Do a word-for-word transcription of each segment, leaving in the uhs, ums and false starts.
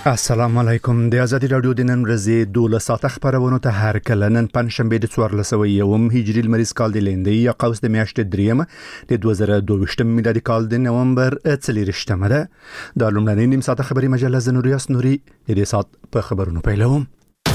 السلام علیکم د ازادي رادیو د نن ورځې دولس ساعته خبرونه ته هر کله نن پنځشنبه د څوارلس سوه یوم هجري لمریز کال د لیندۍ یا قوس د میاشتې دریمه د دوه زره دوه ویشتم میلادي کال د نومبر څلېرویشتمه ده. د لومړنۍ نیم ساعته خبري مجله زنوریاس نوري د دې ساعت په خبرونو پیلوم.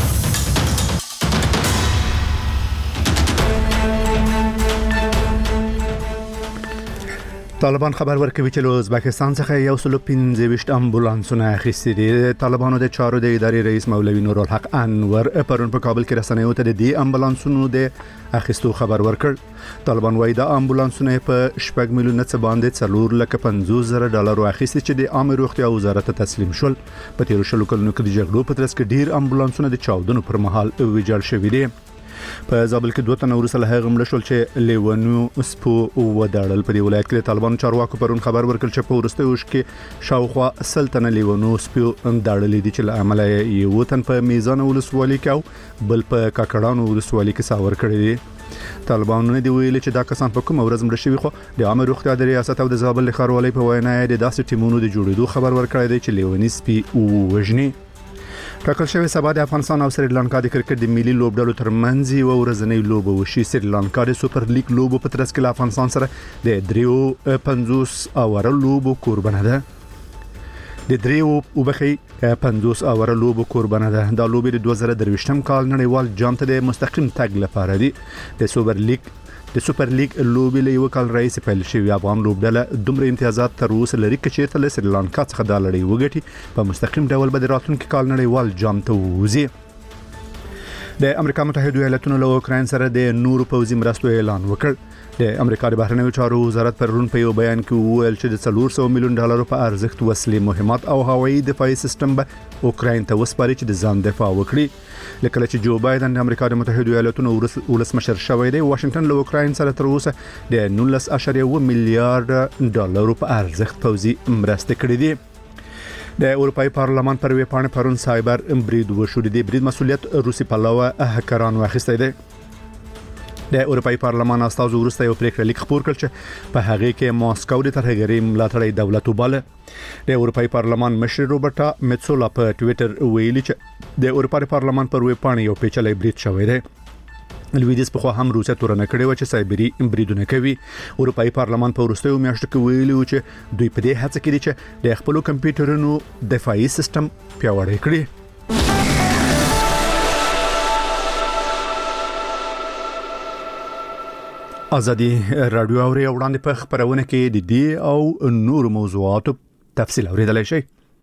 طالبان خبر ورکوي چې له ازبکستان څخه یو سل او پنځه ویشت امبولانسونه اخیستي دي. طالبانو د چارو د ادارې رئیس مولوي نورالحق انور پرون په کابل کې رسنیو ته د دې امبولانسونو د اخیستو خبر ورکړ. طالبان وايي د امبولانسونه په شپږ میلیونه څه باندې څلور لکه پنځوس زره ډالر اخیستي چې د عامه روغتیا وزارت ته تسلیم شول. په تیرو شلو کلونو کې د جګړو په ترڅ کې ډیر امبولانسونه د چاودنو پر مهال ویجاړ شوي دي. په زابل کې دوه تنه وروسته له هغه مړه شول چې لیونو سپو وداړل. په دې ولایت کې د طالبانو چارواکو پرون خبر ورکړ چې په وروستي وش کې شاوخوا سل تنه لیونو سپو داړلې دي چې له عمله یو تن په میزان ولسوالۍ کې او بل په کاکړانو ولسوالۍ کې ساور کړی دي. طالبانو نه دی ویلي چې دا کسان په کوم ورځ مړه شوي، خو د عامه روغتیا د ریاست او د زابل ښاروالۍ په وینا د داسې ټیمونو د جوړېدو خبر ورکړی دی چې لیونی سپي ووژني. ټاکل شوی سبا د افغانستان او سریلانکا د کرکټ د ملي لوبډلو ترمنځ یو ورځنۍ لوبه وشي. سریلانکا د سوپر لیګ لوبو په ترڅ کې له افغانستان سره د دریو پنځوس اوره لوبو قربانه ده. د دریو وبخي پنځوس اوره لوبو قربانه ده. دا لوبې د دوه زره درویشتم کال نړیوال جام ته د مستقیم تګ لپاره دي. د سوپر لیګ د سوپر لیګ لوبې له یو کال راهیسې پیل شوې. افغان لوبډله دومره امتیازات تر اوسه لري چې چیرته له سریلانکا څخه دا لړۍ وګټي په مستقیم ډول به د راتلونکي کال نړیوال جام ته ووځي. د امریکا متحده ایالاتونو له اوکراین سره د نورو پوځي مرستو اعلان وکړ. د امریکا د بهرنیو چارو وزارت پرون په یو بیان کې وویل چې د څلور سوه میلیون ډالرو په ارزښت وسلې، مهمات او هوایي دفاعي سیستم به اوکراین ته وسپاري چې د ځان دفاع وکړي. لکه چې جو بایدن د امریکا د متحده ایالاتونو ولسمشر شوی دی، واشنگټن له اوکراین سره تر اوسه د نولس اعشاریه اووه میلیارډ ډالرو په ارزښت پوځي مرستې کړې دي. د اروپאי پارلمان پر ویبپاڼه پرون سایبر برید وشو. د دې برید مسؤلیت روسي پلوه هکرانو اخیستی دی. د اروپאי پارلمان استازو وروسته یو پریکړه لیک خپور کړ چې په هغه کې ماسکو د ترهګرۍ ملاتړی دولت وباله. د اروپאי پارلمان مشر روبرټا میڅولا په ټوئیټر ویلي چې د اروپאי پارلمان پر ویبپاڼه یو پیچلی برید شوی دی. لویدیز په خو هم روسیا تورنه کړې و چې سایبری بریدونه کوي. اروپאי پارلمان په وروستیو میاشتو کې ویلي و چې دوی په دې هڅه کې دي چې د خپل کمپیوټرونو دفاعي سیستم پیاوړی کړي. ازادي رادیو اوري وړاندې په خبرونه کې د دې او نور موضوعاتو تفصیل اوریدلای شئ.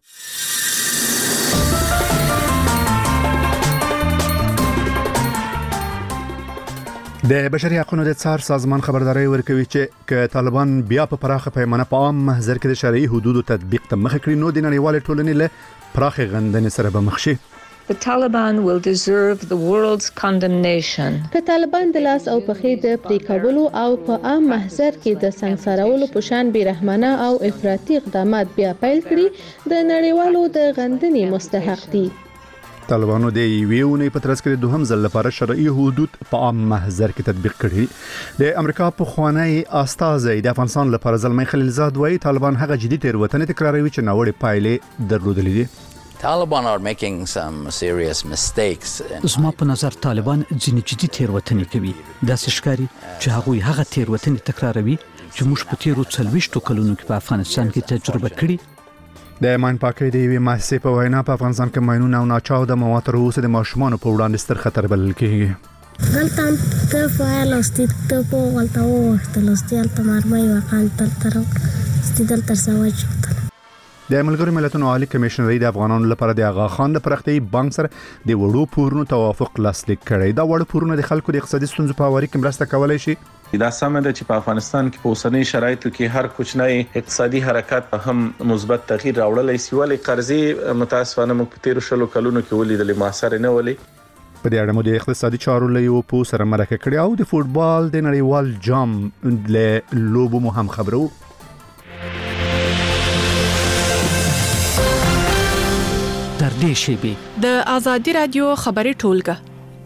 د بشري حقوقو د څار سازمان خبرداري ورکوي چې ک طالبان بیا په پراخه پیمانه په عام محضر کې د شرعي حدودو تطبیق ته مخ کړي، نو د نړیوال ټولنې له پراخه غندنې سره به مخ شي. The Taliban will deserve the world's condemnation. که طالبان د لاس او پخې د پریکولو او په عام محضر کې د سنگسارولو په شان بیرحمانه او افراطي اقدامات بیا پیل کړي، د نړیوالو د غندنې مستحق دي. طالبانو د یوې اونۍ په ترڅ کې د دوهم ځل لپاره شرعي حدود په عام محضر کې تطبیق کړي. د امریکا پخوانی استازی د افغانستان لپاره زلمی خلیلزاد وایي طالبان هغه جدي تېروتنې تکراروي چې ناوړه پایلې درلودلې دي. Taliban are making some serious mistakes. زما په نظر طالبان ځینې جدي تېروتنې کوي. داسې ښکاري چې هغوی هغه تېروتنې تکراروي چې موږ په تیرو څلوېښتو کلونو کې په افغانستان کې تجربه کړي. د ماین پاکۍ د یوې مؤسسې په وینا په افغانستان کې ماینونه او ناچاوده مواد تر اوسه د ماشومانو په وړاندې ستر خطر بلل کېږي. دلته ته فایل اوستي ته په ولته وختل اوستي هلته مرمۍ وقال تل تر اوستي دلته سوچ د ملګرو ملتونو عالی کمشنري د افغانانو لپاره د آغا خان د پرختي بانک سره د وړو پورونو توافق لاسلیک کړی. دا وړو پورونه د خلکو د اقتصادي ستونزو په هواري کې مرسته کولای شي. دا سمه ده چې په افغانستان کې په اوسنۍ شرایطو کې هر کوچنی اقتصادي حرکت هم مثبت تغییر راوړلی شي، ولې قرضې متاسفانه موږ په تیرو شلو کلونو کې ولیدلې موثر نه ولې. په دې اړه مو د اقتصادي چارو له یو پو سره مرکه کړې او د فوټبال د نړیوال جام له لوبو مو هم خبرو. در دې شیبه د ازادي رادیو خبري ټولګه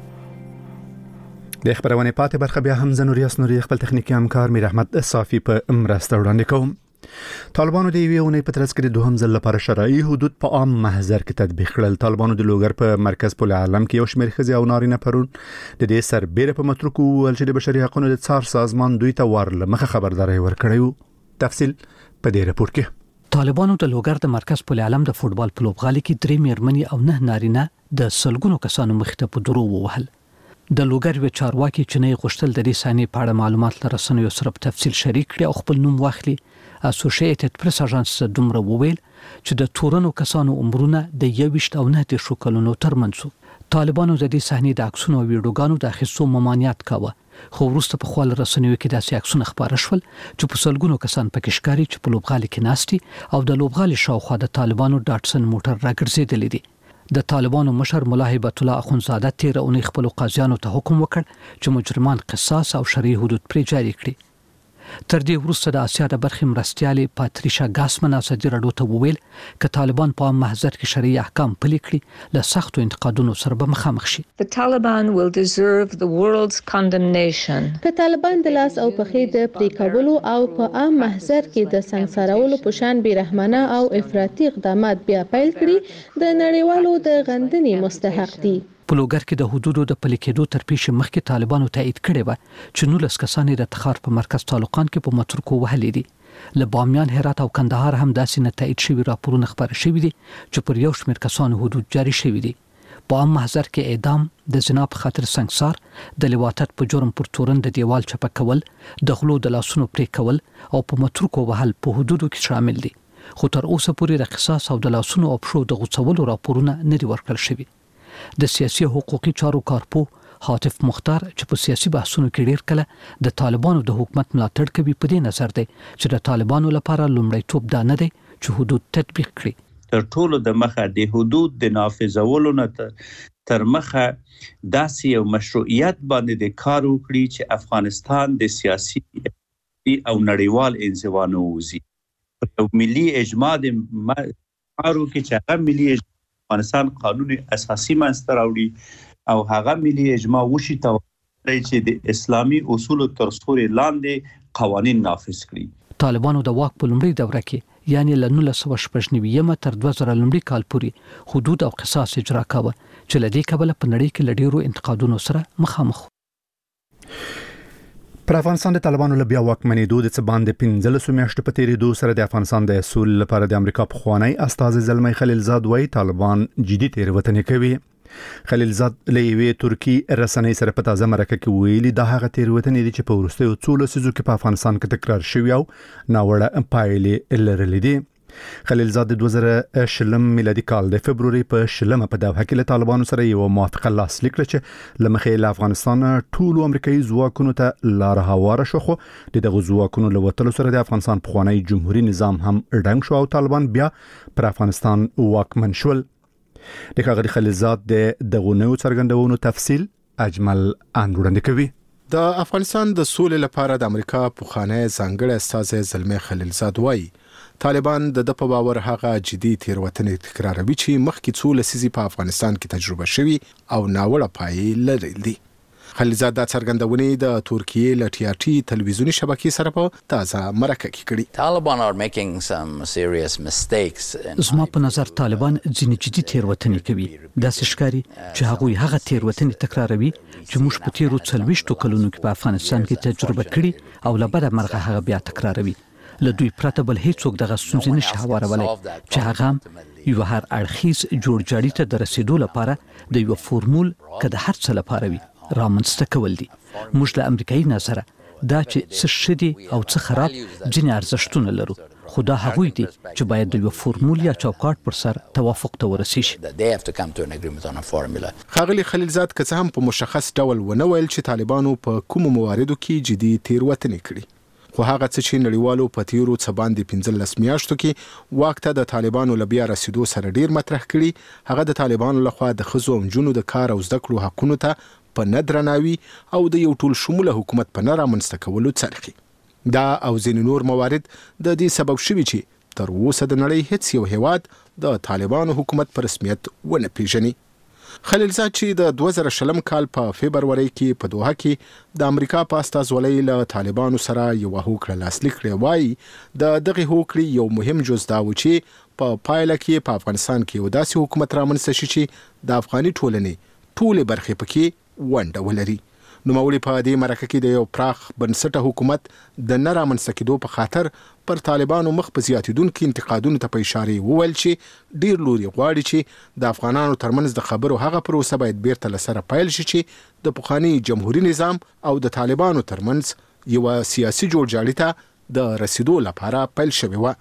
د خبرونه پاتې برخه بیا هم زنوریاس نوري خپل تخنیکی همکار میر احمد صافي په مرسته وړاندې کوم. طالبانو د یوې اونۍ په ترڅ کې د دوهم ځل لپاره شرعي حدود په عام محضر کې تطبیق کړل. طالبانو د لوګر په مرکز پل عالم کې یو شمېر ښځې او نارینه پرون د دې سربېره په متروک وویل چې د بشري حقوقو د څار سازمان دوی ته ورله مخه خبرداري ورکړی وو. تفصیل په دې راپور کې. طالبانو د لوګر د مرکز پل عالم د فوټبال په لوبغالي کې درې مېرمنې او نه نارینه د سلګونو کسانو مخ ته په درو ووهل. د لوګر و چارواکي چې نه غوښتل د دې سانې په اړه معلومات لرسنوي سره په تفصیل شریک کړي او خپل نوم واخلي. اسوسییټډ پریس اژانس دومره وویل چې د تورنو کسانو عمرونه د یويشت او نه د کلونو ترمنځ. طالبانو د دې صحنې د عکسونو او ویډیوګانو د اخیستو ممانعت کاوه، خو وروسته په خپل رسنیو کې داسې عکسونه خبره شول چې په سلګونو کسان پکې ښکاري چې په لوبغالي کې ناشتي او د لوبغالي شاوخوا د طالبانو ډاټسن موټر راګرځېدلې دي. د طالبانو مشر مولا هیبت الله اخونزاده تیر اونۍ خپل قاضیانو ته حکم وکړ چې مجرمان قصاص او شرعي حدود پرې جاري کړي. تر دې وروسته د آسیا د برخې مرستیالې پاتریشا ګاسمن ازادي راډیو ته وویل چې طالبان په محضر کې شرعي احکام پلي کړي له سختو انتقادونو سره به مخامخ شي. The Taliban will deserve the world's condemnation. که طالبان د لاس او پښې د پریکولو او په عام محضر کې د سنگسارولو په شان بیرحمانه او افراطي اقدامات بیا پیل کړي د نړیوالو د غندنې مستحق دي. په لوګر کې د حدودو د پلي کېدو تر پیښې مخکې طالبانو تایید کړی و چې نولس کسان د تخار په مرکز تعلقان کې په متروکو وهلې دي. له بامیان، هرات او کندهار هم داسې نه تایید شوي راپورونه خبره شوي دي چې پر یو شمېر کسانو حدود جاري شوي دي. په عام محضر کې اعدام، د زنا په خاطر سنگسار، د لواطت په جرم پر تورن د دیوال چپه کول، د غلو د لاسونو پرې کول او په متروکو وهل په حدودو کې شامل دي. خو تر اوسه پورې د قصاص او د لاسونو او پښو د غوڅولو راپورونه نه دي ورکړل شوي. د سیاسي حقوقي چارو کارپو حاتف مختار چې په سیاسي بحثونو کې ډیر کله د طالبانو د حکومت ملاتړ کوي، په دې نظر دی چې د طالبانو لپاره لومړیتوب دا نه دی چې حدود تطبیق کړي. تر ټولو د مخه د حدود د نافذولو نه تر مخه داسې یو مشروعیت باندې د کار وکړي چې افغانستان د سیاسي او نړیوال انزوا نه وځي. یو ملي اجماع د کارو کې چې هغه ملي افغانستان قانون اساسي منځته راوړي او هغه ملي اجماع وشي ته چې د اسلامي اصولو تر سوري لاندې قوانين نافذ کړي. طالبانو د واک په لومړي دوره کې یعنی له نولس سوه شپږ نوي تر دوه زره لومړي کال پورې حدود او قصاص اجرا کاوه چې له دې کبله په نړۍ کې له ډیرو انتقادونو سره مخامخ. پر افغانستان د طالبانو له بیا واکمنېدو د څه باندې پنځلسو میاشتو په تېرېدو سره د افغانستان د اصول لپاره د امریکا پخوانی استازی زلمی خلیلزاد وایي طالبان جدي تېروتنې کوي. خلیلزاد له یوې ترکي رسنۍ سره په تازه مرکه کې ویلي دا هغه تېروتنې دي چې په وروستیو څو لسیزو کې په افغانستان کې تکرار شوي او ناوړه پایلې لرلې دي. خلیلزاد د دوه زره شلم میلادي کال د فبروري په شلمه په دوحه کې له طالبانو سره یو موافقه لاسلیک کړه چې له مخې له افغانستان ټولو امریکایي ځواکونو ته لاره هواره شو، خو د دغو ځواکونو له وتلو سره د افغانستان پخوانی جمهوریت نظام هم ړنګ شو او طالبان بیا پر افغانستان واکمن شول. د ښاغلي خلیلزاد د دغو نویو څرګندونو تفصیل اجمل اندوړاندې کوي. د افغانستان د سولې لپاره د امریکا پخوانی ځانګړی استازی زلمی خلیلزاد وایي طالبان د د په باور هغه جدي تېروتنې تکراروي چې مخکې څو لسیزې په افغانستان کې تجربه شوي او ناوړه پایلې لرلې. خلیلزاد دا څرګندونې د ترکیې له ټي آر ټي تلویزیوني شبکې سره په تازه مرکه کې کړي. Taliban are making some serious mistakes. زما په نظر طالبان ځینې جدي تېروتنې کوي. داسې ښکاري چې هغوی هغه تېروتنې تکراروي چې موږ په تیرو څلوېښتو کلونو کې په افغانستان کې تجربه کړي او له بده مرغه هغه بیا تکراروي. له دوی پرته بل هیڅوک دغه ستونزې نشي هوارولی چې هغه یو هر اړخیز جوړجاړي ته د رسیدو لپاره د یو فورمول که د هر څه لپاره وي رامنځته کول دي. موږ له امریکایي نظره دا چې څه ښه دي او څه خراب ځینې ارزښتونه لرو، خو دا هغوی دي چې باید د یو فورمول یا چوکاټ پر سر توافق ته ورسیږي. ښاغلي خلیلزاد که څه هم په مشخص ډول ونه ویل چې طالبانو په کومو مواردو کې جدي تېروتنې کړي، خو هغه څه چې نړیوالو په تیرو څه باندې پنځلس میاشتو کې واک ته د طالبانو له بیا رسیدو سره ډیر مطرح کړي هغه د طالبانو لخوا د ښځو او نجونو د کار او زده کړو حقونو ته په نه درناوي او د یو ټول شموله حکومت په نه رامنځته کولو څرخي. دا او ځینې نور موارد د دې سبب شوي چې تر اوسه د نړۍ هیڅ یو هیواد د طالبانو حکومت په رسمیت ونه پیژني. خلیلزاد چې د دوه زره شلم کال په فبرवरी کې په دوحه کې د امریکا په استازولۍ له طالبانو سره یو هوکړه لاسلیک کړې وای د دغه هوکړې یو مهم جز دا و چې په پایله کې په افغانستان کې یو داسې حکومت رامنځته شي چې د افغاني ټولنې ټولې برخې پکې ونډه ولري. نوموړي په دې مرکه کې د یو پراخ بنسټه حکومت د نه رامنځته کېدو په خاطر پر طالبانو مخ په زیاتېدونکو انتقادونو ته په اشاره وویل چې ډیر لوري غواړي چې د افغانانو ترمنځ د خبرو هغه پروسه باید بیرته لسره پیل شي چې د پخواني جمهوریت نظام او د طالبانو ترمنځ یو سیاسي جوړجاړي ته د رسیدو لپاره پیل شوی و.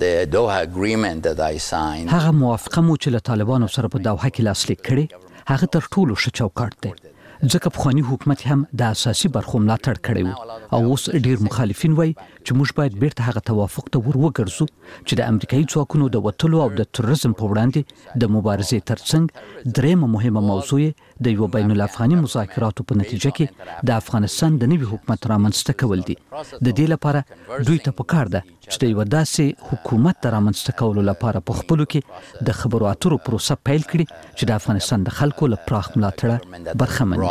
هغه موافقه مو چې له طالبانو سره په دوحه کې لاسلیک کړي هغه تر ټولو ښه چوکاټ دی ځکه پخواني حکومت هم د اساسي برخو ملاتړ کړی و او اوس ډیر مخالفین وایي چې موږ باید بیرته هغه توافق ته ور وګرځو چې د امریکایي ځواکونو د وټلو او د تروریزم په وړاندې د مبارزې ترڅنګ درېمه مهمه موضوع د یو بین الافغاني مذاکراتو په نتیجه کې د افغانستان د نوي حکومت رامنځته کول دي. د دې لپاره دوی ته پکار ده چې د یو داسې حکومت د رامنځته کولو لپاره په خپلو کې د خبرو اترو پروسه پیل کړي چې د افغانستان د خلکو له پراخ ملاتړه برخمن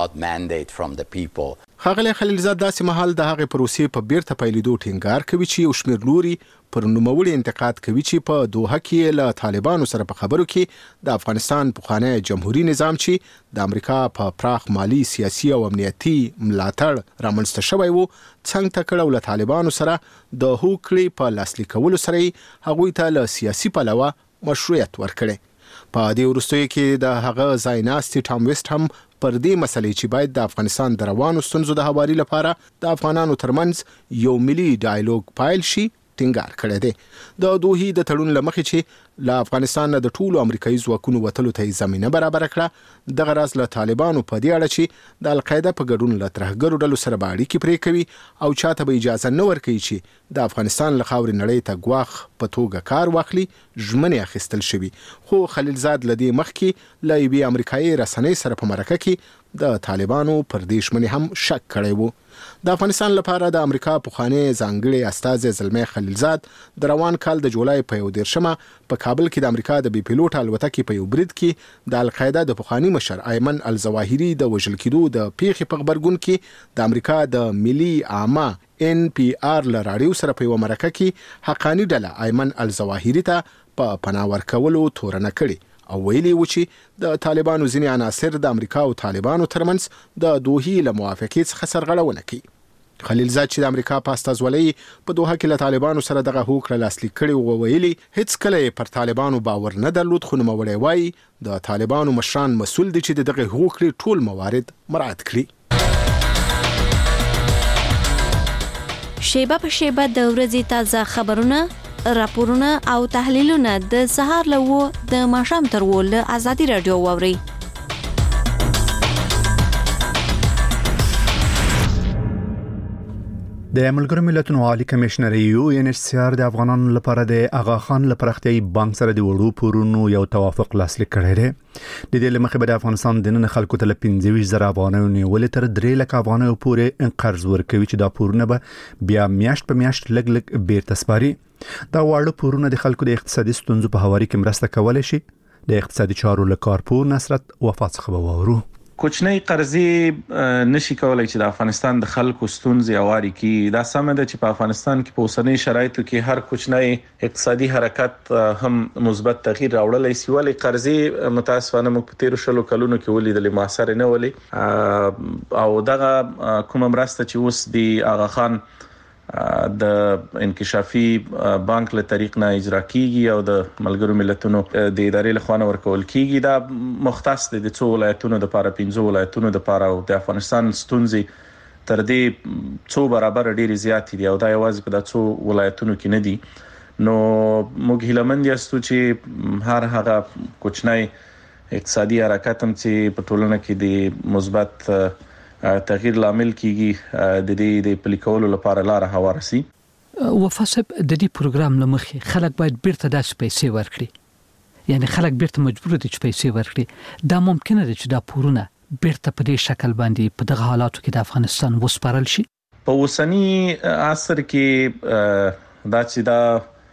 وي. ښاغلی خلیلزاد داسې مهال د هغې پروسې په بیرته پیلېدو ټینګار کوي چې یو شمېر لوري پر نوموړي انتقاد کوي چې په دوحه کې له طالبانو سره په خبرو کې د افغانستان پخوانی جمهوریت نظام چې د امریکا په پراخ مالی سیاسي او امنیتي ملاتړ رامنځته شوی و څنګ ته کړه او له طالبانو سره د هوکړې په لاسلیک کولو سره هغوی ته له سیاسي پلوه مشروعیت ورکړی. په دې وروستیو کې د هغه ځای ناستي ټام ویسټ هم پر دې مسلې چې باید د افغانستان د روانو ستونزو د هواري لپاره د افغانانو ترمنځ یو ملي ډایالوګ پایل شي ټینګار کړی دی. د دوحې د تړون له مخې چې له افغانستان د ټولو امریکایي ځواکونو وتلو ته زمینه برابر کړه دغه راز له طالبانو په دې اړه چې د القاعده په ګډون له ترهګرو ډلو سره به اړیکې پرې کوي او چاته به اجازه نه ورکوي چې د افغانستان له خاورې نړۍ ته ګواښ په توګه کار واخلي ژمنې اخیستل شوي. خو خلیلزاد له دې مخکې له یوې امریکایي رسنۍ سره په مرکه کې د طالبانو پر دې ژمنې هم شک کړی و. د افغانستان لپاره د امریکا پخوانی ځانګړي استازی زلمی خلیلزاد د روان کال د جولای په یو دېرشمه په کابل کې د امریکا د بي پیلوټ الوتکې په یو برید کې د القاعده د پخوانی مشر ایمن الظواهري د وژل کېدو د پیښې په خبرګون کې د امریکا د ملي عامه ان پی آر له راډیو سره په یو مرکه کې حقانی ډله ایمن الظواهري ته په پناه ورکولو تورنه کړې او ویلي و چې د طالبانو ځینې عناصر د امریکا او طالبانو ترمنځ د دوحې له موافقې څخه سرغړونه کوي. خلیلزاد چې د امریکا په استازولۍ په دوحه کې له طالبانو سره دغه هوکړه لاسلیک کړې و ویلي هیڅ کله پر طالبانو باور نه درلود خو نوموړی وایي د طالبانو مشران مسؤل دي چې د دغه هوکړې ټول موارد مراعات کړي. شیبه په شیبه د ورځې تازه خبرونه راپورونه او تحلیلونه د سهار له و د ماښام تر و له ازادي رادیو واوري. د ملګرو ملتونو عالی کمشنر یو ان ایچ سی آر د افغانانو لپاره د اغا خان لپاره بانک سره د وړو پورونو یو توافق لاسلیک کړی دی. د دې لمخې به د افغانستان د نن خلکو ته پنځه ویشت زره افغانۍ نیولې تر درې لک افغانۍ پورې قرض ورکوي چې دا پورونه به بیا میاشت په میاشت لګ لګ بیرته سپاري. دا واړه پورونه د خلکو د اقتصادي ستونزو په هواري کې مرسته کولای شي. د اقتصادي چارو لکارپور نصرت وفات څخه به وورو. کوچنی قرضې نشي کولای چې د افغانستان د خلکو ستونزې اواري کی. دا سمه ده چې په افغانستان کې په اوسنۍ شرایطو کې هر کوچنی اقتصادي حرکت هم مثبت تغییر راوړلی شي ولې قرضې متاسفانه موږ په تیر شلو کلونو کې ولیدلې موثر نه ولې او دغه کوم مرسته چې اوس دی آغا خان د انکشافي بانک له طریق نه اجرا کیږي او د ملګرو ملتونو د ادارې له خوا ورکول کیږي. دا مختص دي د څو ولایتونو د لپاره پنځه ولایتونو د لپاره او د افغانستان ستونزې تر دې څو برابر ډېری زیات دي او دا یوازې په د څو ولایتونو کې نه دي. نو موږ هیلمند یاستو چې هر هغه کوچنی اقتصادي حرکت هم چې په ټولنه کې د مثبت تغییر لامل کیږي د دې د پلیکولو لپاره لار هوار سي. وفاسب د دې پروګرام لمخې خلک باید بیرته داسې پیسې ورکړي یعنی خلک بیرته مجبور دي چې پیسې ورکړي. دا ممکنه ده چې دا پورونه بیرته په دې شکل باندې په دغه حالاتو کې د افغانستان وسپارل شي. په اوسنی عصر کې دا چې دا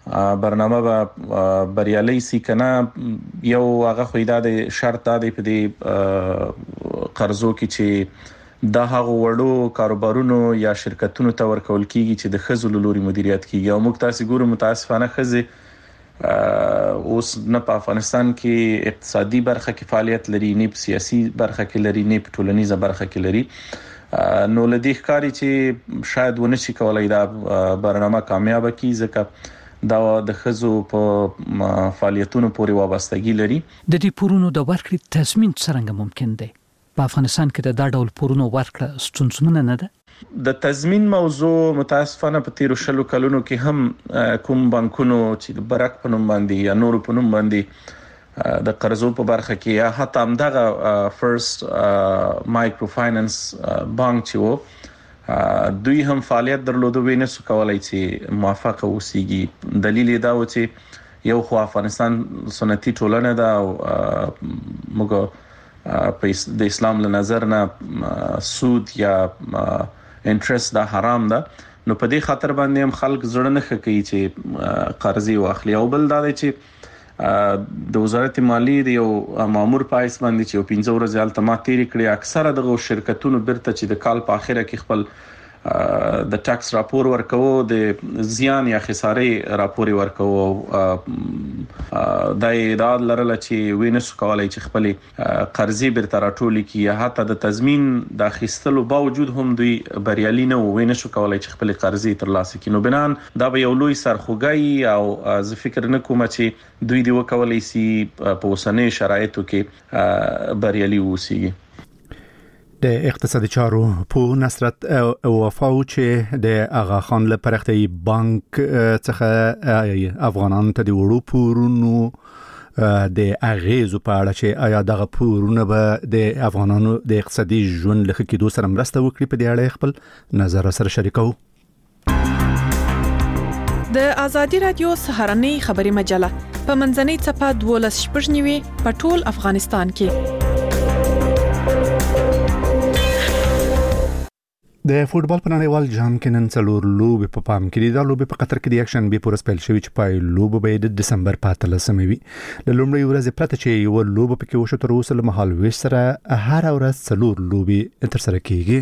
برنامه به بریالي سي کنه یو هغه خو د شرط د په دې قرضو کې چې دا هغه وړو کاروبارونو یا شرکتونو ته ورکول کیږي چې د خزو لوري مدیریت کیږي او موږ تاسو ګورو متاسفانه خزي اوس نه په افغانستان کې اقتصادي برخه کې فعالیت لري نه په سیاسي برخه کې لري نه په ټولنیزه برخه کې لري نو لدی ښکاری چې شاید ونه شي کولای دا برنامه کامیاب کی ځکه دا د خزو په فعالیتونو پورې وابستګي لري د دې پورونو د ورکړې تضمین څنګه ممکن دی په افغانستان کې د دا ډول پورونو ورکړه ستونزمنه نه ده د تضمین موضوع متاسفانه په تیر شلو کلونو کې هم کوم بانکونو چې برک په نوم باندې یا نور په نوم باندې د قرضو په برخه کې یا حتی هم دغه فرست مایکرو فاینانس بانک چې وو دوی هم فعالیت درلودو وینې سو کولای چې موافقه وسیږي دلیل دا و چې یو خو افغانستان سنتي ټولنه ده او موږ په د اسلام له نظر نه سود یا انټرست دا حرام ده نو په دې خاطر باندې هم خلک زړه نه کوي چې قرضې واخلي او بل دا دی چې د وزارت مالیې د یو مامور پایس باندې چې پنځه ورځې التما تیری کړی اکثره دغه شرکتونو برته چې د کال په اخره کې خپل د ټاکس راپور ورکوو د زیان یا خسارې راپور ورکوو د اعداد لرله چې وینس کولای چې خپل قرضې برته راټول کی یا حتی د تضمین د خستلو باوجود هم دوی بریالي نه وینس کولای چې خپل قرضې ترلاسه کړي نو بنان دا به یو لوی سرخوږی او زه فکر نه کوم چې دوی دی وکولای سي په اوسنۍ شرایطو کې بریالي ووسیږي د اقتصادي چارو په نصرت وفاو چې د اغا خان له پرختي بانک څخه افغانان ته د وړو پورونو د اغیزو په اړه چې آیا دغه پورونه به د افغانانو د اقتصادي ژوند لکه کېدو سره مرسته وکړي په دې اړه خپل نظر سره شریکو د ازادي رادیو سهارنۍ خبري مجله په منځنۍ صفه دولس شپږنیوي په ټول افغانستان کې د فوتبال په نړیوال جام کې نن څلور لوبې په پام کې دي دا لوبې په قطر کې د اکشن به پورس پیل شوی چې پای لوبه به د دسمبر په اتلسمه وي د لومړۍ ورځې پرته چې یو لوبه پکې وشو تر اوسه له مهال ویش سره هر ورځ څلور لوبې تر سره کیږي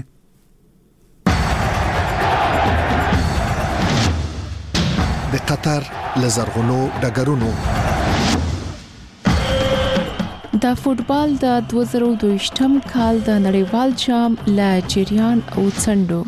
د قطر لزرغونو ډګرونو د فوتبال د دوه زره دوه کال د نړیوال جام لا جریان او څنډو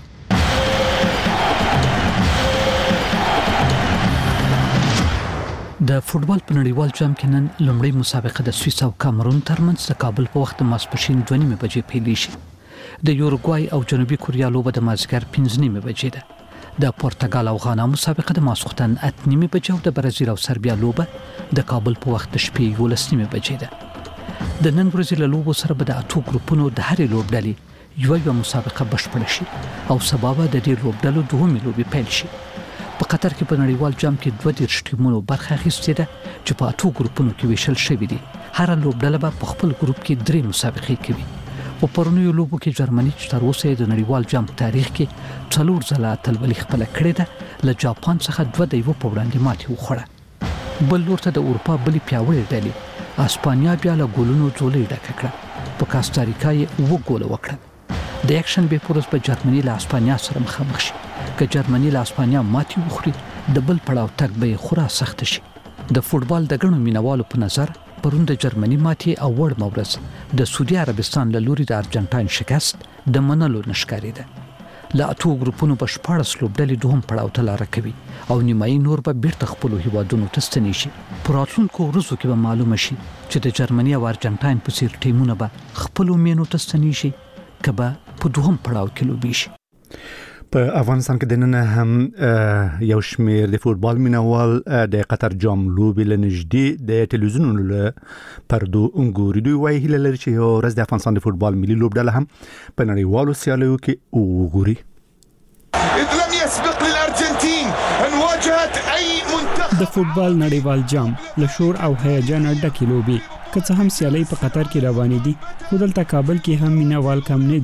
د فوتبال په نړیوال جام کې نن لومړی مسابقه د سویس او کامرون ترمنځ د کابل په وخت ماسپښین دوه نیمه بجې پیل شي د یوروګوای او جنوبي کوریا لوبه د مازیګر پنځه نیمه بجې ده د پرتګال او غانا مسابقه د ماسختن اته نیمه بجې او د برازیل او سربیا لوبه د کابل په وخت د شپې یولس نیمه بجې ده د نن ورځې له لوبو سره به د اتو ګروپونو د هرې لوبډلې یو یو مسابقه بشپړه شي او سبا به د دې لوبډلو دوهمې لوبې پیل شي په قطر کې په نړیوال جام کې دوه دېرش ټیمونو برخه اخیستې ده چې په اتو ګروپونو کې ویشل شوي دي هر لوبډله به په خپل ګروپ کې درې مسابقې کوي په پرونیو لوبو کې جرمني چې تر اوسه د نړیوال جام تاریخ کې څلور ځله اتلولي خپل کړې ده له جاپان څخه دوه د یو په وړاندې ماتې وخوړه بل لور ته د اروپا بلې پیاوړې ډلې اسپانیا بیا له ګولونو ځولې ډکه کړه په کاستاریکا یې اوه ګوله وکړه د اکشن به پورس په جرمني له اسپانیا سره مخامخ شي که جرمني له اسپانیا ماتې وخوري د بل پړاو تګ به خورا سخت شي د فوتبال د غنو مینوالو په نظر پرون د جرمني ماتې او وړ مورز د سعودي عربستان له لوري د ارجنټاین شکست د منلو نشکاري ده لا اتو ګروپونو په شپږ لوبډلې دوهم پړاو ته لار کوي او نیمایي نور به بیرته خپل هیوادونو ته ستنی شي پراتونکو ورځو کې به معلومه شي چې د جرمني او ارجنټاین په څیر ټیمونه به خپل مینو ته ستنی شي کبه په دوهم پړاو کې لوبي شي په افغانستان کې د نن هم یو شمیر د فوتبال مینوال د قطر جام لوبې لنږدې د ټلویزیونونو له پردو انګوري دوی وایي هیله لري چې یو ورځ د افغانستان د فوتبال ملي لوبډله هم په نړیوالو سیالیو کې وګوري إذ لم يسبق للأرجنتين أن واجهت أي منتخب د فوتبال نړیوال جام له شور او هیجان ډکې لوبې که څه هم سیالۍ په قطر کې روانې دي خو دلته کابل کې هم مینوال کم نه دي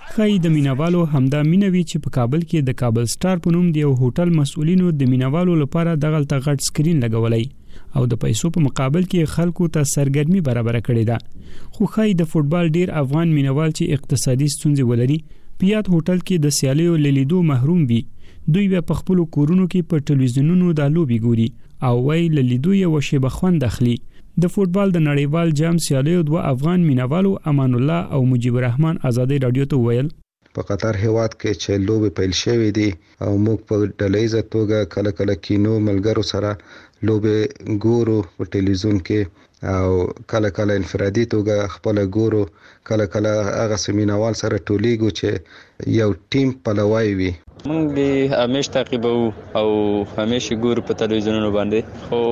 خای د مینوالو همدا مینوي چې په کابل کې د کابل سٹار په نوم د یو هوټل مسؤلینو د مینوالو لپاره دغه غټ سکرین لګولای او د پیسو په مقابل کې خلکو ته سرګرمي برابر کړې ده. خو خای د فوتبال ډیر افغان مینوال چې اقتصادي ستونزې ولري پیات هوټل کې د سیالیو لیدو محروم وي. دوی په خپل کورونو کې په ټلویزیونونو د لوبي ګوري او وای لیدو یې وشي بخوند اخلي. د فوتبال د نړیوال جام سیالیو دوه افغان مینوالو امان الله او مجيب الرحمن آزادۍ رادیو ته ویل په قطر هیواد کې چې لوبي پیل شوې دي او موږ په ډلهیزه توګه کله کله کینو ملګرو سره لوبي ګورو په ټلویزیون کې او کله کله انفرادي توګه خپل ګورو کله کله هغه سیمینوال سره ټولیګو چې یو ټیم پلوای وي. مونږ به همیش تعقیبو او همیش ګورو په تلویزیونونو باندې خو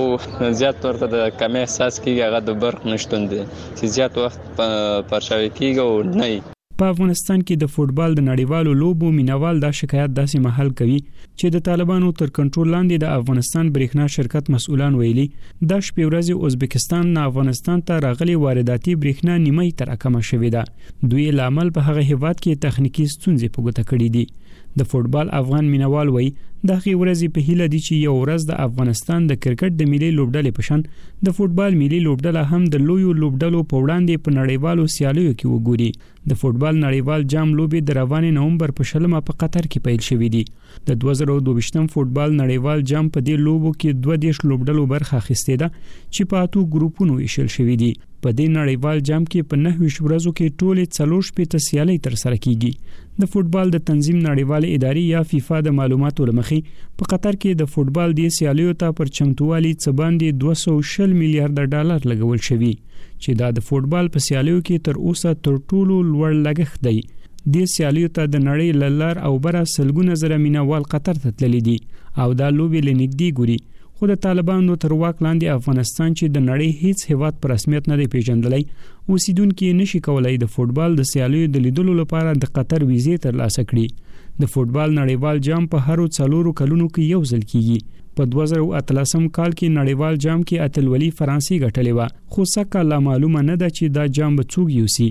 یو زیات ورته د کمی احساس کیږي هغه د برق نشټون دي چې زیات وخت پرشاوي کیږي او نه. په افغانستان کې د فوتبال د نړیوالو لوبو مینوال دا شکایت داسې محل کوي چې د طالبانو تر کنټرول لاندې د افغانستان برېښنا شرکت مسؤلان ویلي د شپې ورځې ازبکستان نه افغانستان ته راغلي وارداتي برېښنا نیمه تر کمه شوې ده. دوی لامل په هغه هیواد کې تخنیکی ستونزې په ګوته کړې دي. د فوتبال افغان مینوال وای دغه ورځې په هیله دي چې یو ورځ د افغانستان د کرکټ د ملي لوبډلې په شان د فوتبال ملي لوبډله هم د لویو لوبډلو په وړاندې په نړیوالو سیالیو کې وګوري. د فوتبال نړیوال جام لوبي د روانې نومبر په شلمه په قطر کې پیل شوې دي. د دوه زره دوه فوتبال نړیوال جام په دې لوبو کې دوه دیش لوبډلو برخه اخیستې ده چې په اتو ګروپونو ویشل شوې دي. په دې نړیوال جام کې په نهه ورځو کې ټولې څلور شپږ سیالۍ تر سره کیږي. د فوتبال د تنظیم نړیوال ادارې یا فیفا د معلوماتو لمخې په قطر کې د فوتبال د سیالیو ته پر چمتووالي څه باندې دوه سوه او شل میلیارډ ډالر لګول شوی چې دا د فوتبال په سیالیو کې تر اوسه تر ټولو لوړ لګښت دی. د سیالیو ته د نړۍ للار او بر سلګونه زره مینوال قطر ته تللی دي او دا لوبي لنګدي ګوري. خو د طالبانو تر واک لاندې افغانستان چې د نړۍ هیڅ هیواد پر رسمیت نه دی پیژندلی اوسیدونکو نشي کولای د فوتبال د سیالیو د لیدلو لپاره د قطر ویزې ترلاسه کړي. د فوتبال نړیوال جام په هر څلورو کلونو کې یو ځل کیږي. په دوه زره اتلسم کال کې نړیوال جام کې اتلولي فرانسې ګټلې و خو څکه لا معلومه نه ده چې دا جام به څوک یوسي.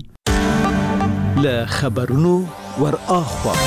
له خبرونو ور اخوا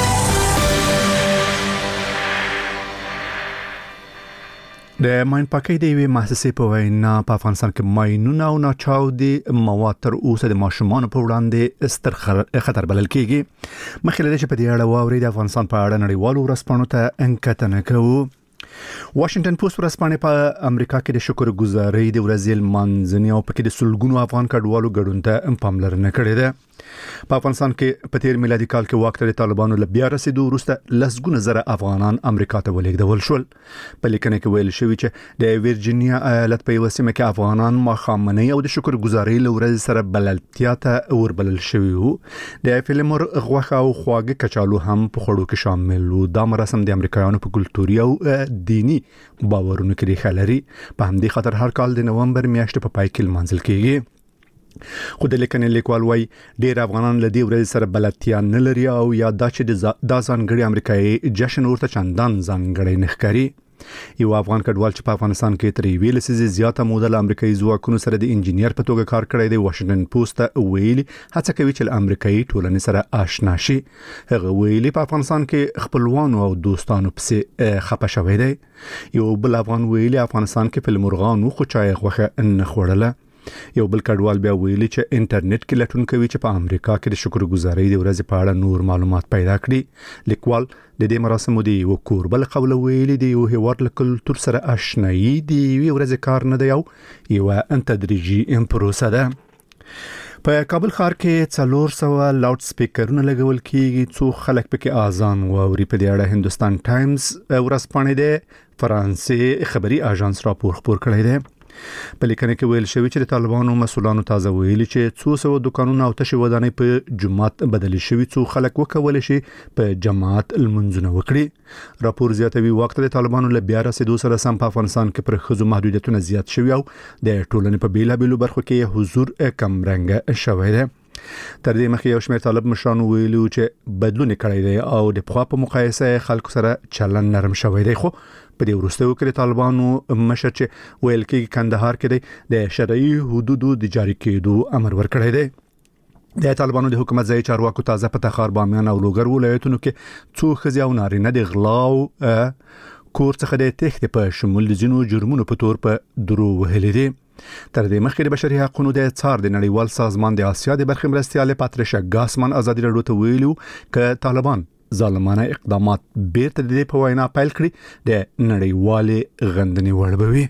د ماین پاکي د وی مؤسسې په وینا په افغانستان کې ماینونه او ناچاودي مواد تر اوسه د ماشومان په وړاندې ستر خطر بلل کیږي. مخکې له دې چې په دې اړه واوري د افغانستان په اړه نړیوالو ورځپاڼو ته انکتنه کوو. واشنگټن پوسټ ورځپاڼه په امریکا کې د شکرګزارۍ د ورځې لمانځنې او پکې د سلګونو افغان کډوالو ګډون ته پاملرنه کړې ده. په افغانستان کې په تیر میلادي کال کې واک ته طالبانو له بیا رسیدو وروسته لسګونه زره افغانان امریکا ته ولېږدول شول. په لیکنه کې ویل شوی چې د ویرجینیا ایالت په یو سیمه کې افغانان ماښامنۍ او د شکرګزارۍ له ورځې سره بللتیا ته وربلل شوی وو. د فلمر غوښه او خواږه کچالو هم په خوړو کې شامل وو. دا مراسم د امریکایانو په کلتوري او دینی باورونو کې ریښه لري. په همدې خاطر هر کال د نومبر میاشتې په پای کې لمانځل کیږي. خو د لیکنې لیکوال وايي ډېر افغانان له دې ورځې سره بلدتیا نه لري او یا دا چې د ځانګړي امریکایي جشن ورته چندان ځانګړی نه ښکاري. یو افغان کډوال چې په افغانستان کې تر یوې لسیزې زیاته موده له امریکایي ځواکونو سره د انجینیر په توګه کار کړی دی واشنګټن پوسټ ته ویلي هڅه کوي چې له امریکایي ټولنې سره آشنا شي. هغه ویلي په افغانستان کې خپلوانو او دوستانو پسې خپه شوی دی. یو بل افغان ویلي افغانستان کې په مرغانو خو چای غوښه نه خوړله. یو بل کډوال بیا ویلي چې انټرنیټ کې لټون کوي چې په امریکا کې د شکرګزارۍ د ورځې په اړه نور معلومات پیدا کړي. لیکوال د دې مراسمو دی یو کوربل قوله ویلي دی یو هیواد له کلتور سره آشنایي دی یو ورځې کار نه دی او یو ان تدریجي پروسه ده. په کابل ښار کې څلور سوه لاوډ سپیکرونه لګول کیږي څو خلک پکې اذان واوري. په دې اړه هندوستان ټایمز ورځپاڼه د فرانسې خبري اژانس راپور خپور کړی دی. په لیکنه کې ویل شوی چې د طالبانو مسؤلانو تازه ویلي چې څو سو دکانونه او تشې ودانۍ په جماعت بدل شوی څو خلک وکول شي په جماعت المنځونه وکړي. راپور زیاتوي وخت د طالبانو له بیا رسیدو سره سم په افغانستان کې پر خزو محدودیتونه زیات شوي او د ټولنې په بیلابیلو برخو کې حضور کم رنګ شوی دی. تر دې مخکې یو شمېر طالب مشرانو ویلو چې بدلون کړی دی او د پخوا په مقایسه خلکو سره چلن نرم شوی دی. خو په دې وروستیو کې طالبانو مشر چې ویل کېږي کندهار کې د شرعي حدودو د جاری کېدو امر ورکړی دی. د طالبانو د حکومت ځای چارواکو تازه په تخار بامیان او لوګر ولایتونو کې څو ښځې او نارینه د غلاو کور څخه د تښتې په شمول د ځینو جرمونو په تور په درو وهلې دي. تر دې مخکې د بشري حقوقو د څار د نړیوال سازمان د آسیا د برخې مرستیال پاتریشا ګاسمان ازادي راډیو ته ویلو ک طالبان ظالمانه اقدامات بیرته د په وینا پیل کړي د نړیوالې غندنې وړ بوي.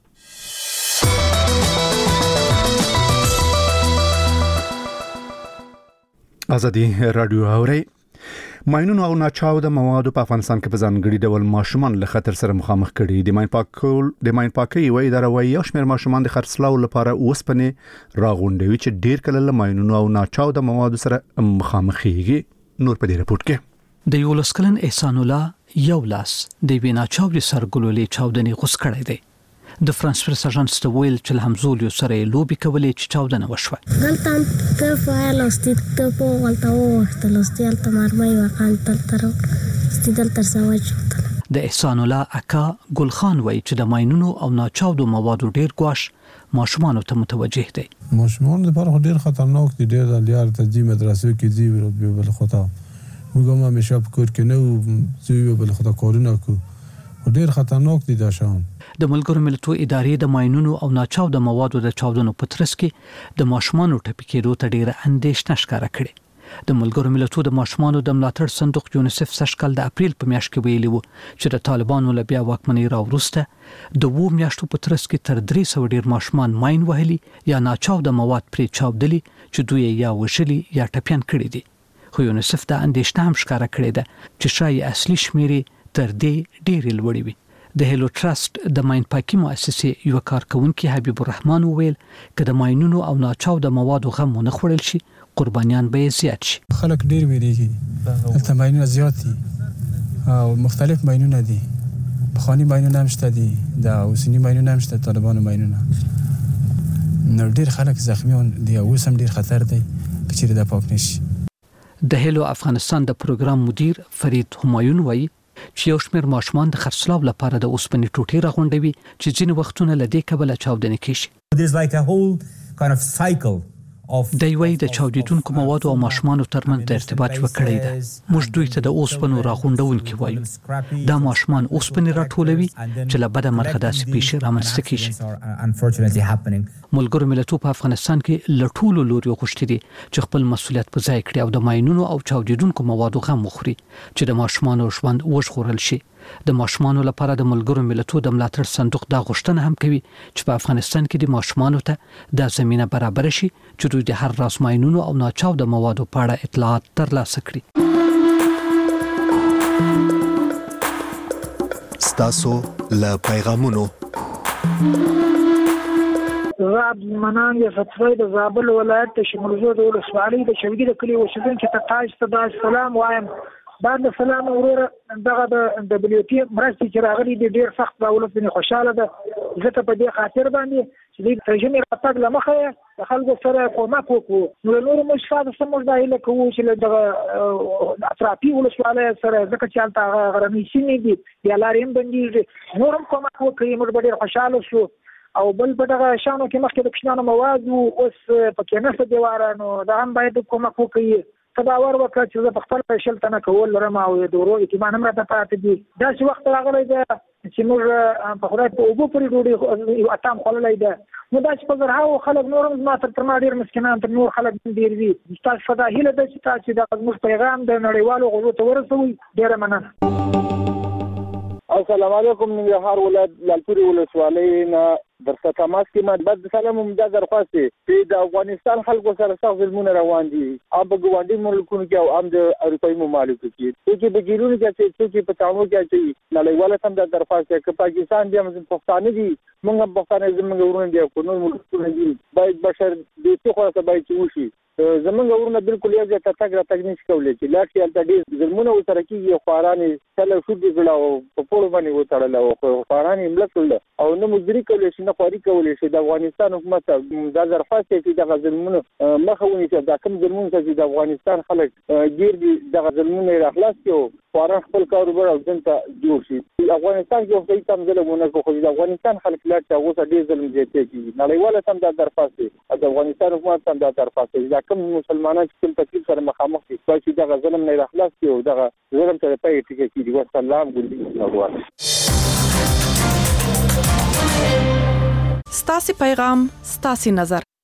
ازادي راډیو اوري. ماینونو او ناچاو د موادو په افغانستان کې په ځانګړي ډول ماشومان له خطر سره مخامخ کړي. د ماین پاکول د ماین پاکي وای اداره وای یو شمېر ماشومان د خرڅلاو لپاره اوسپنې راغونډوي چې ډیر کله له ماینونو او ناچاو د موادو سره مخامخيږي. نور په دې رپورت کې د یو لسکلن احسان الله یو لاس د وینا چاو د سرګلولې چاودنې غوس کړی دی. د فرانس پرس اژانس ته ویل چې همزول یو سره لوبي کولې چې چاودنه وشوه. دلته ته فعال استید ته په ولته وختل استیل تمارمای وقال تل تر استیدل تر سواج د احسان الله اکا ګل خان وای چې د ماینونو او ناچاودو موادو ډیر ګواش ماشومان ته متوجه دي. ماشومان لپاره ډیر خطرناک دي. ډیر د لیار ته دي مدرسې کې دي ورو بل خطا موږ ما مشه په کور کې نو زوی بل خطا کارونه کو ډیر خطرناک دي دا شان. د ملګرو ملتونو ادارې د ماینونو او ناچاو د موادو د چاودنو په ترڅ کې د ماشومانو ټپي کېدو ته ډیره اندېښنه ښکاره کړې. د ملګرو ملتونو د ماشومانو د ملاتړ صندوق یونیسف سشکل د اپریل په میاشت کې ویلي وو چې د طالبانو له بیا واکمنۍ راوروسته د وو میاشتو په ترڅ کې تر درې سوه ډیر ماشومان ماین وهلي یا ناچاو د مواد پرې چاودلي چې دوی یا وشلي یا ټپيان کړي دي. خو یونیسف د اندېښنه هم ښکاره کړې ده چې شایي اصلي شمیرې تر دې ډېرې لوړې وي. د هیلو ټرست د ماین پاکي مؤسسې یو کارکونکي حبیب الرحمن وویل چې د ماینونو او ناچاو د موادو غم نه خورل شي قربانیان به زیات شي. خلک ډیر ویریږي. البته ماینونه زیات دي او مختلف ماینونه دي. بخاني ماینونه هم شته دي، د اوسنی ماینونه هم شته، طالبانو ماینونه. نو ډیر خلک زخمیان دي او اوس هم ډیر خطر دی چې دا پاک نشي. د هیلو افغانستان د پروګرام مدیر فرید همایون وایي چې یو شمېر ماشومان د خرڅلاو لپاره د اوسپنې ټوټې راغونډوي چې ځینې وختونه له دې کبله چاودنې کیږي. There's like a whole kind of cycle د یوې د چاودیدونکو موادو او ماشومانو ترمنځ د ارتباط وکړی ده. موږ دوی ته د اوسپنو راغونډونکي وایو. دا ماشومان اوسپنې راټولوي چې له بده مرغه داسې پیښې رامنځته کیږي. ملګرو ملتونو په افغانستان کې له ټولو لوريو غوښتي دي چې خپل مسؤلیت په ځای کړي او د ماینونو او چاودیدونکو موادو غم وخوري چې د ماشومانو ژوند وژغورل شي. د ماشومانو لپاره د ملګرو ملتونو د ملاتړ صندوق دا غوښتنه هم کوي چې په افغانستان کې د ماشومانو ته د زمينه برابر شي چې دوی د هر راز ماینونو او ناچاو د موادو په اړه اطلاعات ترلاسه کړي. ستاسو له پیغامونو زاب منان یا فتوی د زابل ولایت د شمولزو د ولسوالۍ د شوګي د کلی اوسیدونکو ته تاج ته سلام وایم. بعد سلام اورور دغه د دبليو پی مرستې چې راغلي دي ډیر سخت دولت بني خوشاله ده. ځکه په دې خاطر باندې چې د ترجمه راتګ لمخه د خلکو سره کومک وکړو. نو نور مشفاده سمول دایله کوو چې دغه اطرافي ولسوالۍ سره ځکه چې هلته غرنۍ سیمې دي یا لارې هم بندېږي نور هم کومک وکړي. موږ به ډېر خوشاله شو. او بل په دغه شانو کې مخکې د کوچنیانو مواد اوس پکې نشته دیواره نو دا هم باید کومک وکړي. تداور وکړه چې زه په خپل شل تنه کول لرم او د ورو اعتماد هم راته پاتې دي. داسې وخت راغلی ده چې موږ په خدای په اوبو پورې ډوډۍ یو اتام خوړلی ده. نو داسې په زرهاو خلک نور هم زما تر ما ډېر مسکینان تر نور خلک ډېر وي. ستاسو په دا هیله ده چې تاسو دغه زموږ پیغام د نړیوالو غوږو ته ورسوئ. ډېره مننه. السلام علیکم. ننګرهار ولایت لالپورې ولسوالۍ نه درته تماس کې مدبد سلام هم دا درخواست چې د افغانستان خلکو سره سخت ظلمونه روان دي اب ګوانډي ملکونو کې او هم د اروپایي ممالکو کې چې په ګیرونو کې چې په تاونو کې چې نړیواله هم د درخواست چې پاکستان دې هم پښتانه دي موږ پښتانه زموږ ورونه دي کو نو ملکونه دي باید بشر دې څه خو څه باید وشي. زمونږ ورونه بالکل یو ځای ته تګ راتګ نشي کولی چې لاړ شي هلته ډېر ظلمونه ورسره کېږي. خواران یې سله شود یې کړه او په پوړو باندې وتړله او خواران یې مړه کړله او نه مزدوري کولی شي نه خواري کولی شي. د افغانستان حکومت ته دا درخواست دی چې دغه ظلمونه مخه ونیسي. دا کوم ظلمونه چې د افغانستان خلک ګیر دي دغه ظلمونه یې راخلاص کړي فارغ خپل کاروبار او ځنته جوړ شي. افغانستان کې اوسې تم ظلمونه کوي. د افغانستان خلک لا چې هغه ډېر ظلم زیاتې کوي. نړیواله هم دا درخواست دی. د افغانستان حکومت هم دا درخواست دی. دا کوم مسلمانان چې کوم تکلیف سره مخامخ دي چې دا ظلم نه اخلاص کوي او دا ظلم ته پای ټکی کوي. والسلام ګلې. ستاسي پیغام ستاسي نظر